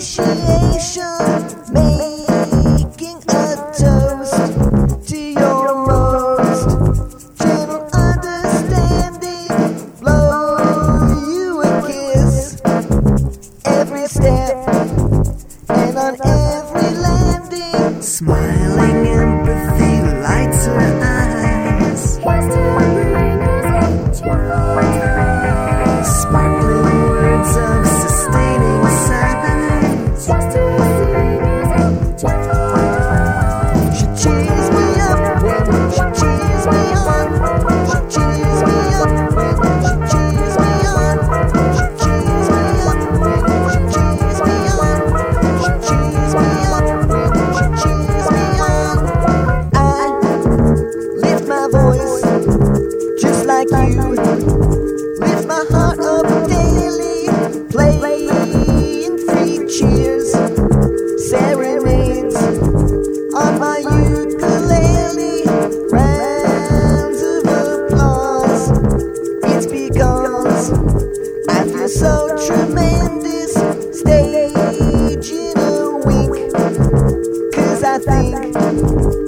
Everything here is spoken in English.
appreciation, making a toast to your most gentle understanding. Blow you a kiss every step and on every landing. Smiling empathy lights her eyes. Sparkling words of sustaining silence. She cheers me up when she cheers me on. She cheers me up when she cheers me on. She cheers me up when she cheers me on. She cheers me up when she cheers me on. I lift my voice just like you. Lift my heart up daily, playing free cheers, serenades on my ukulele, rounds of applause. It's because I feel so tremendous, stage in a wink, 'cause I think